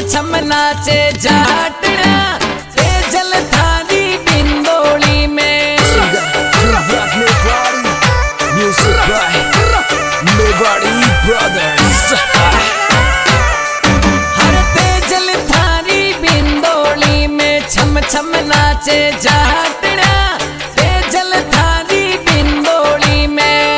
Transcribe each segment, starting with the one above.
छम नाचे जाटना ते जलधारी बिंदोली में। Music by Megadi Brothers। हर ते जलधारी बिंदोली में छम छम नाचे जाटना ते जलधारी बिंदोली में।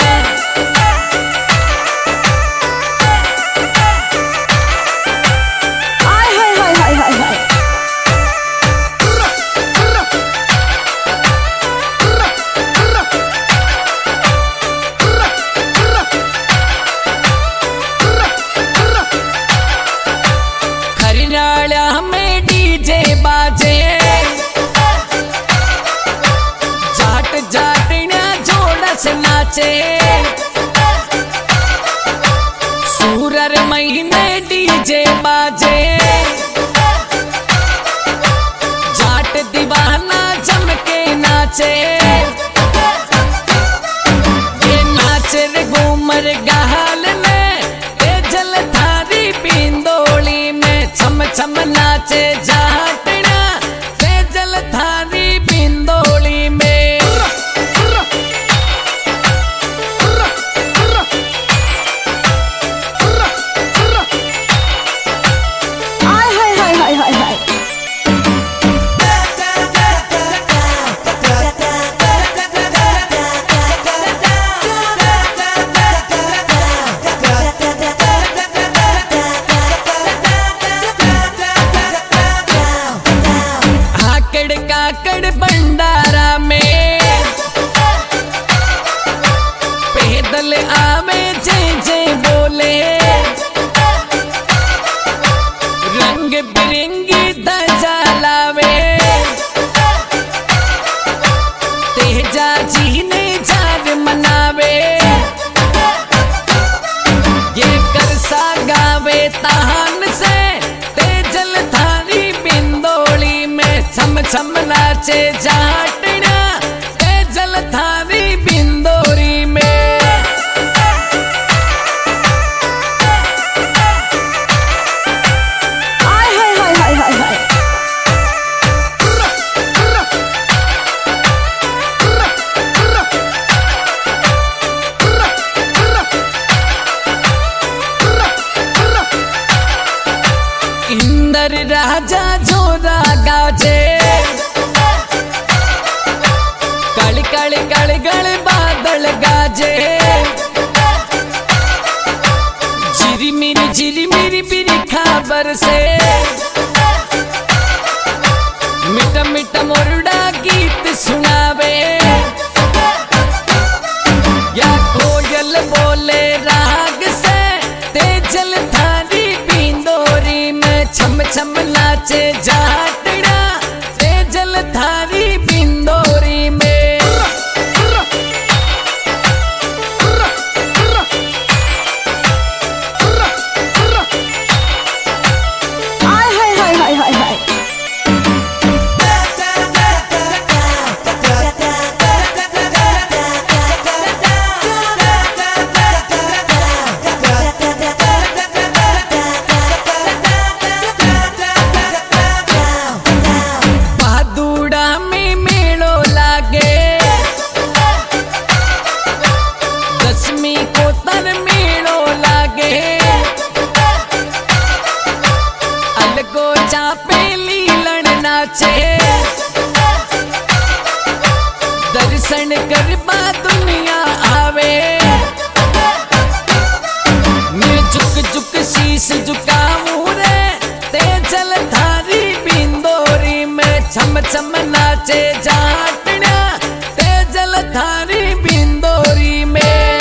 में डीजे बाजे जाट जाटना जोड़ा से नाचे। सूरर महीने डीजे बाजे जाट दीवाना जम के नाचे। ये नाचे रे घूमर गाल में ते जलधारी बिंदोली में। छम छम नाचे जाटना ते जलधारी बिंदोली में। काकड़ भंडारा में पैदल आवे जय जय बोले। रंग बिरंगी ध्वजा लावे तेजा जी ने जार मनावे। ये करसा गावे तान से ते जलधारी बिंदोली में। छम छम नाचे जाटना ते जलधारी बिंदोरी में। इंदर राजा जोरा गाजे कल कल कल गल बादल गाजे। जिरी मेरी बिरी खबर से मिठा मिठा मोरडा गीत सुनावे। या कोयल बोले राग से ते जलधारी बिंदोरी में। छम छम नाचे जाटना ते जलधारी बिंदोरी में। को तर मेड़ो लागे अलगो चापे लीलन नाचे। दर्शन करबा दुनिया आवे मैं झुक झुक शीश झुकाऊं रे ते जलधारी बिंदोरी में। छम छम नाचे जाटना ते जलधारी बिंदोरी में।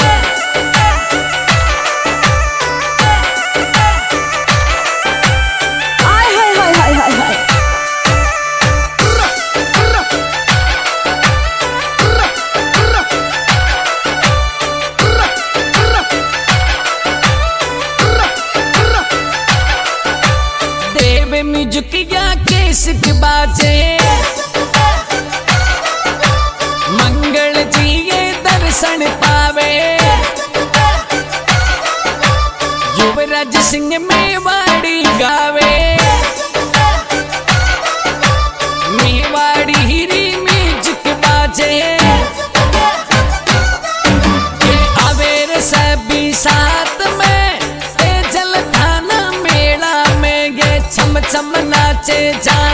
में झुकिया केस बाजे मंगल जी ये दर्शन पावे। युवराज सिंह मेवाड़ी गावे। नाचे जा